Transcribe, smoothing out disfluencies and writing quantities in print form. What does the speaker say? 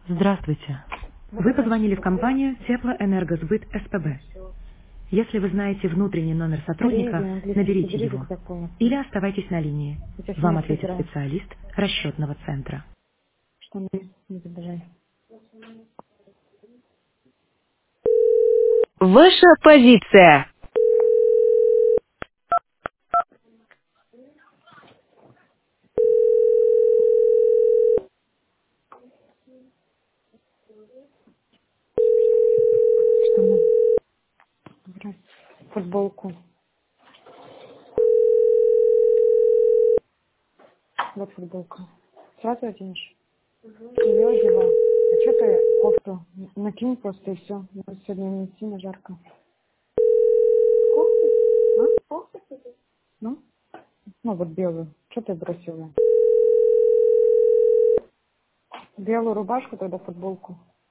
Здравствуйте. Вы позвонили в компанию Теплоэнергосбыт СПБ. Если вы знаете внутренний номер Переведи сотрудника, на английский, наберите соберите его. тогда полностью. Или оставайтесь на линии. Сейчас Вам меня ответит разбираю. специалист расчетного центра. Что мне не забежали. Ваша позиция. Что мне забрать? Футболку. Вот футболка. Сразу оденешь? Ее одевай. А что ты кофту накинь просто и все. Сегодня не сильно жарко. Кофту? А? Кофту? Ну? Ну вот белую. Что ты бросила? Белую рубашку, тогда футболку.